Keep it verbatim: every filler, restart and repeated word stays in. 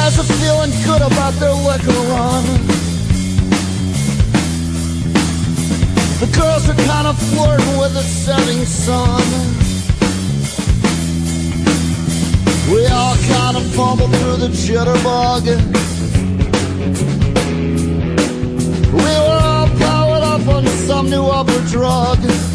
guys are feeling good about their liquor run. The girls are kind of flirting with the setting sun. We all kind of fumble through the jitterbug. We were all powered up on some new upper drug.